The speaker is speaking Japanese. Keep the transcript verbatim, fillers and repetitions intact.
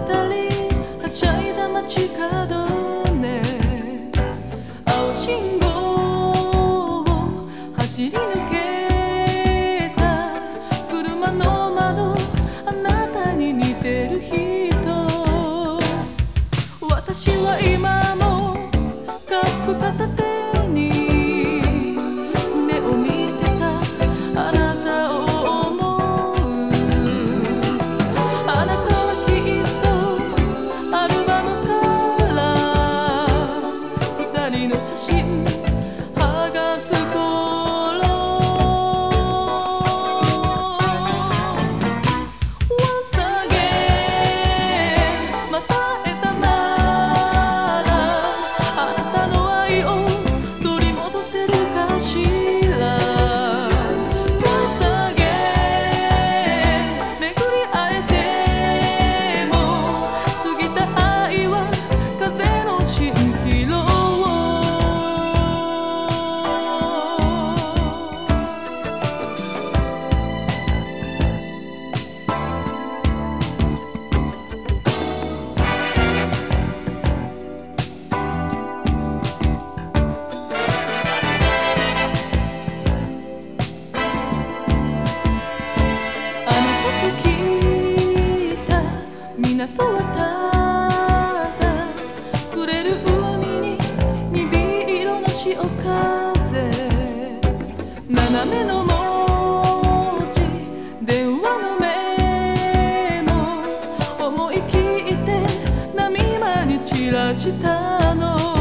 渡りはしゃいだ街角ね、青信号を走り抜けた車の窓、あなたに似てる人、私は今もカップ片手に船を見てたあなたを思う。あなたはきっとアルバムから二人の写真剥がす頃、 Once again また会えたならあなたの愛を取り戻せるかしら。 Once again 巡り会えても過ぎた愛は風の蜃気楼。港はただ触れる海に鈍色の潮風、斜めの文字電話のメモ、思い切って波間に散らしたの。